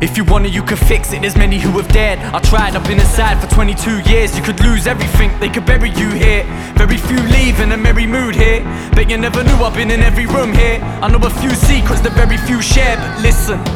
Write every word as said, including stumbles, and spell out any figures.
If you want it, you can fix it, there's many who have dared. I tried, I've been inside for twenty-two years. You could lose everything, they could bury you here. Very few leave in a merry mood here. Bet you never knew I've been in every room here. I know a few secrets that very few share, but listen,